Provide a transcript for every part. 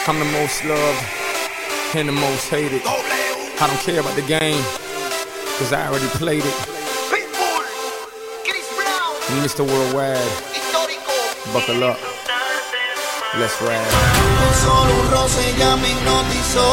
I'm the most loved and the most hated. I don't care about the game, cause I already played it. Mr. Worldwide, buckle up, let's ride. Solo un roce ya me hipnotizó,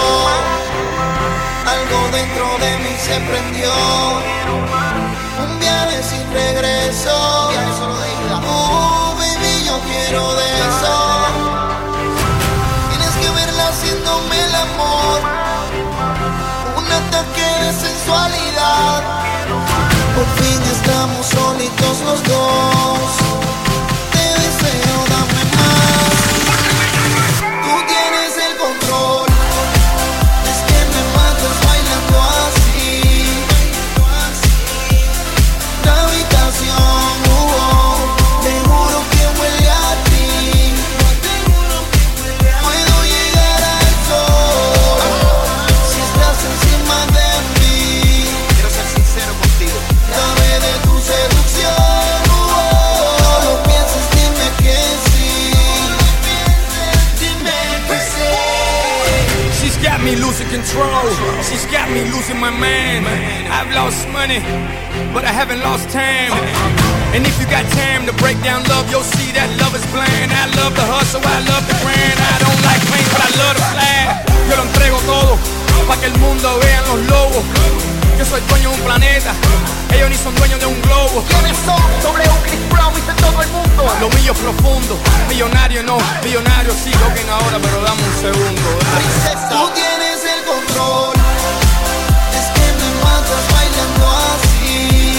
algo dentro de mí se prendió. Un viaje sin regreso, baby, yo quiero de eso. Tienes que verla haciéndome el amor, un ataque de sensualidad. Por fin estamos solitos los dos. Te deseo, dame más. Tú tienes el control. Es que me matas bailando así. La habitación, te juro que huele a ti. Puedo llegar al sol si estás encima de mí. Quiero ser sincero contigo. Dame de tu seducción, no lo pienses, dime que sí. Dime que sí. She's got me losing control, she's got me losing my man. I've lost money, but I haven't lost time. And if you got time to break down love, you'll see that love is blind. I love the hustle, I love the grind. I don't like pain, but I love the fly. Yo lo entrego todo, pa' que el mundo vean los lobos. Yo soy dueño de un planeta, ellos ni son dueños de un globo. ¿Quiénes son? W, Chris Brown, viste todo el mundo. Lo mío es profundo, millonario no, millonario sí, toquen ahora, pero dame un segundo. Princesa, tú tienes el control. Es que me matas bailando así.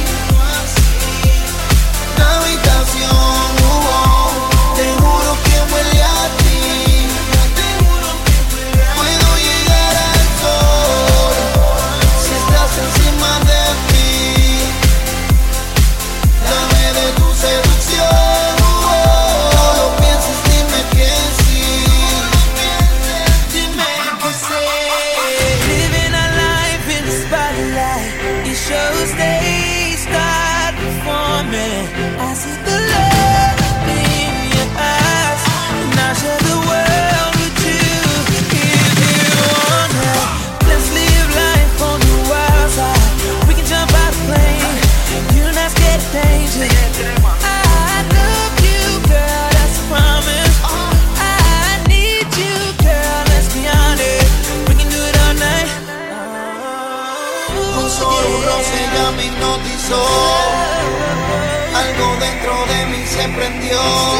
La habitación, te juro que huele a ti. Puedo llegar al sol si estás encima de mí. Dame de tu seducción, no lo pienses, dime que sí. Dime que sí. Living our life in the spotlight, it shows they start performing. I see the love in your eyes, and I share the world with you if you wanna. Let's live life on the wild side. We can jump out of plane, you're not scared of danger. I love you, girl, that's a promise. I need you, girl, let's be honest. We can do it all night. Un solo roce ya me hipnotizó, algo dentro de mí se prendió.